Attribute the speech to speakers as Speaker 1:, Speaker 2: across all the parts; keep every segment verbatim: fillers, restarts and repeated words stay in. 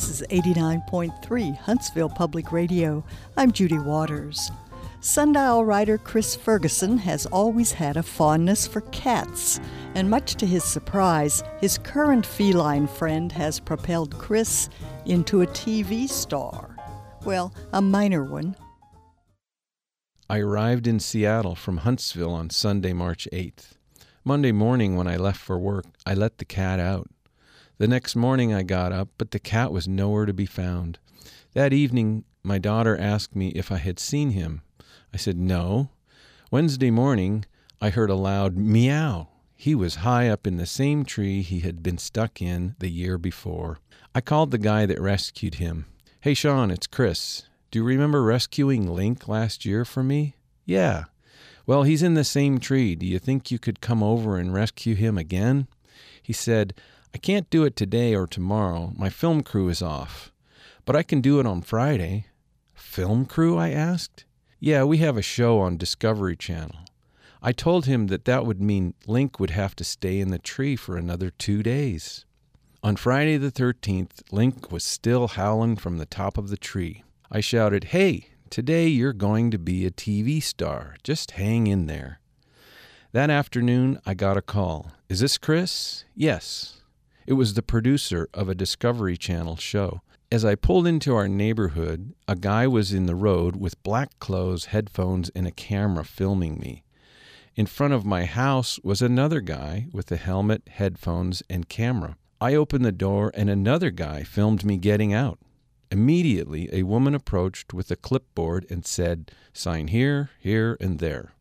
Speaker 1: This is eighty-nine point three Huntsville Public Radio. I'm Judy Waters. Sundial writer Chris Ferguson has always had a fondness for cats, and much to his surprise, his current feline friend has propelled Chris into a T V star. Well, a minor one.
Speaker 2: I arrived in Seattle from Huntsville on Sunday, March eighth. Monday morning when I left for work, I let the cat out. The next morning I got up, but the cat was nowhere to be found. That evening, my daughter asked me if I had seen him. I said no. Wednesday morning, I heard a loud meow. He was high up in the same tree he had been stuck in the year before. I called the guy that rescued him. Hey, Sean, it's Chris. Do you remember rescuing Link last year for me? Yeah. Well, he's in the same tree. Do you think you could come over and rescue him again? He said, I can't do it today or tomorrow. My film crew is off. But I can do it on Friday. Film crew, I asked. Yeah, we have a show on Discovery Channel. I told him that that would mean Link would have to stay in the tree for another two days. On Friday the thirteenth, Link was still howling from the top of the tree. I shouted, hey, today you're going to be a T V star. Just hang in there. That afternoon, I got a call. Is this Chris? Yes. It was the producer of a Discovery Channel show. As I pulled into our neighborhood, a guy was in the road with black clothes, headphones, and a camera filming me. In front of my house was another guy with a helmet, headphones, and camera. I opened the door and another guy filmed me getting out. Immediately, a woman approached with a clipboard and said, sign here, here, and there.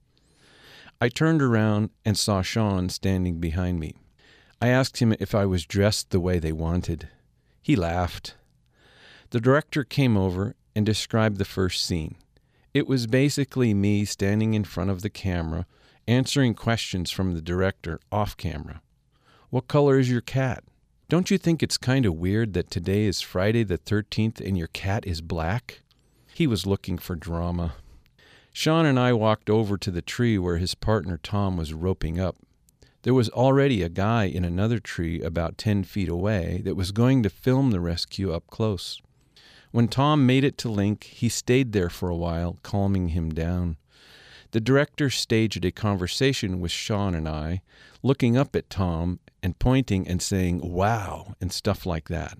Speaker 2: I turned around and saw Sean standing behind me. I asked him if I was dressed the way they wanted. He laughed. The director came over and described the first scene. It was basically me standing in front of the camera, answering questions from the director off camera. What color is your cat? Don't you think it's kind of weird that today is Friday the thirteenth and your cat is black? He was looking for drama. Sean and I walked over to the tree where his partner Tom was roping up. There was already a guy in another tree about ten feet away that was going to film the rescue up close. When Tom made it to Link, he stayed there for a while, calming him down. The director staged a conversation with Sean and I, looking up at Tom and pointing and saying, wow, and stuff like that.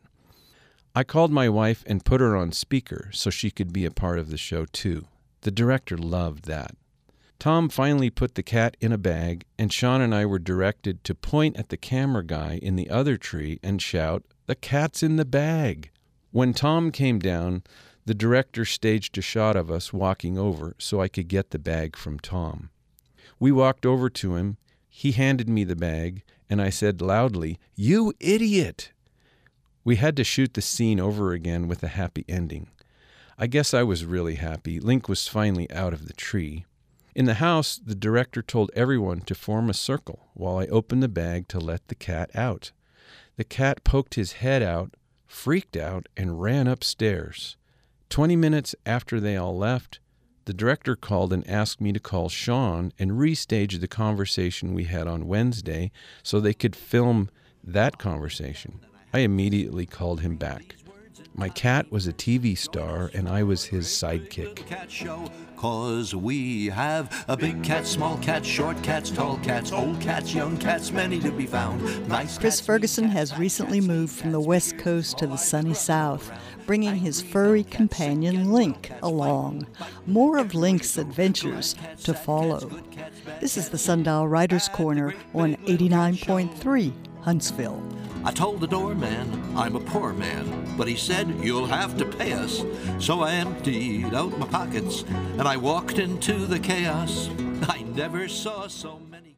Speaker 2: I called my wife and put her on speaker so she could be a part of the show too. The director loved that. Tom finally put the cat in a bag, and Sean and I were directed to point at the camera guy in the other tree and shout, the cat's in the bag. When Tom came down, the director staged a shot of us walking over so I could get the bag from Tom. We walked over to him, he handed me the bag, and I said loudly, you idiot! We had to shoot the scene over again with a happy ending. I guess I was really happy. Link was finally out of the tree. In the house, the director told everyone to form a circle while I opened the bag to let the cat out. The cat poked his head out, freaked out, and ran upstairs. Twenty minutes after they all left, the director called and asked me to call Sean and restage the conversation we had on Wednesday so they could film that conversation. I immediately called him back. My cat was a T V star, and I was his sidekick.
Speaker 3: Cat show, 'cause we have a big cat, small cat, short cats, tall cats, old cats, young cats, many to be found. Nice
Speaker 1: Chris
Speaker 3: cats,
Speaker 1: Ferguson
Speaker 3: mean
Speaker 1: has
Speaker 3: cats,
Speaker 1: recently
Speaker 3: cats,
Speaker 1: moved
Speaker 3: mean
Speaker 1: from the
Speaker 3: cats,
Speaker 1: West
Speaker 3: cats,
Speaker 1: Coast to the
Speaker 3: all
Speaker 1: sunny
Speaker 3: cats,
Speaker 1: South,
Speaker 3: all
Speaker 1: bringing his furry companion Link along. More of Link's adventures to follow. This is the Sundial Writers' Corner on eighty-nine point three Huntsville.
Speaker 3: I told the doorman I'm a poor man, but he said you'll have to pay us. So I emptied out my pockets and I walked into the chaos. I never saw so many